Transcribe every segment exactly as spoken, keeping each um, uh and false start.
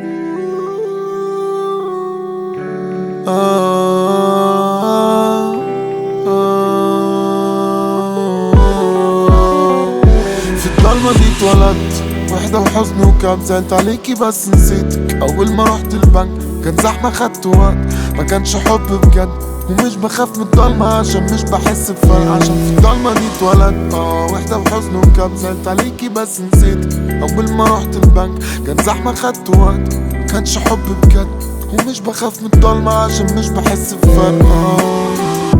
آه آه في الضلمة دي اتولدت، وحدة وحزن وكاب، زعلت عليكي بس نسيتك. أول ما رحت البنك كان زحمة خدت وقت، ما كانش حب بجد، ومش بخاف من الضلمة عشان مش بحس بفرق، عشان في الضلمة دي اتولدت. اه وحدة وحزن وكاب، زعلت عليكي بس نسيتك. أول ما رحت البنك كان زحمة خدت وقت، ما كانش حب بجد، ومش بخاف من الضلمة عشان مش بحس بفرق. اه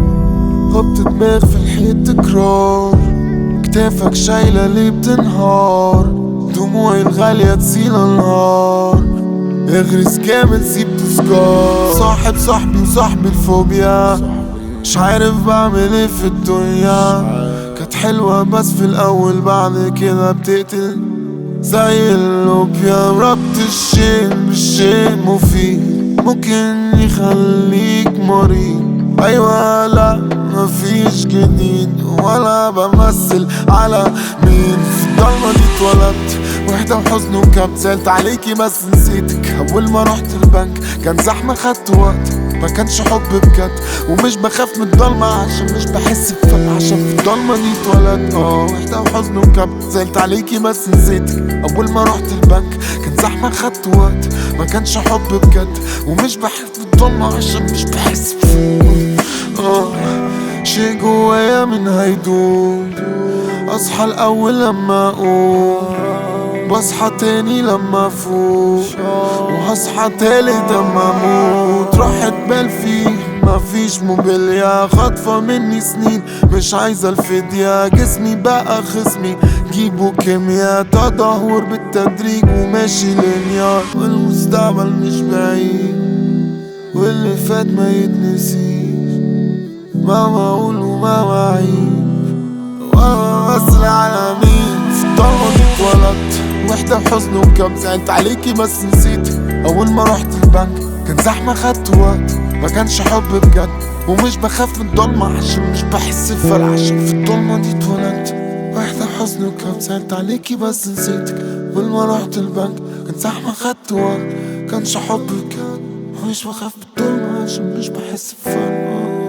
خبط دماغ في الحيط تكرار، كتافك شايلة ليه بتنهار، دموعي الغالية تسيل انهار، اغرس جامد سيب تذكار. صاحب صاحبي وصاحبي الفوبيا، مش عارف بعمل ايه في الدنيا. كانت حلوة بس في الاول، بعد كده بتقتل زي اللوبيا. ربط الشيء بالشيء مفيد، ممكن يخليك مريض. ايوه لا مفيش جديد، ولا بمثل على مين. في الضلمة دي اتولدت، وحدة وحزن وكاب، زعلت عليكي بس نسيتك. اول ما رحت البنك كان زحمة خدت وقت، ما كانش حب بجد، ومش بخاف من الضلمة عشان مش بحس بفرق، عشان في الضلمة دي اتولدت. اه وحدة وحزن وكاب، زعلت عليكي بس نسيتك. اول ما رحت البنك كان زحمة خدت وقت، ما كانش حب بجد، ومش بحس بالضلمة عشان مش بحس بفرق. اه شي جوايا من هيدوم، اصحى الاول لما اقوم، بصحى تاني لما افوق، وهصحى تالت لما اموت. راحت بال فيه مفيش موبيليا، خاطفة مني سنين مش عايزة الفدية. جسمي بقى خصمي جيبه كيميا، تدهور بالتدريج وماشي لينيار. والمستقبل مش بعيد، واللي فات ما يتنسيش. مهما اقول ومهما اعيد، وانا بسرع على مين. في الضلمة دي اتولدت، وحدة وحزن وكاب، زعلت عليكي بس نسيتك. اول ما رحت البنك كان زحمة خدت وقت، ما كانش حب بجد، ومش بخاف من الضلمة عشان مش بحس بفرق، عشان في الضلمة دي اتولدت. وحدة وحزن وكاب، زعلت عليكي بس نسيتك. اول ما رحت البنك كان زحمة خدت وقت، كانش حب بجد، ومش بخاف من الضلمة عشان مش بحس بفرق.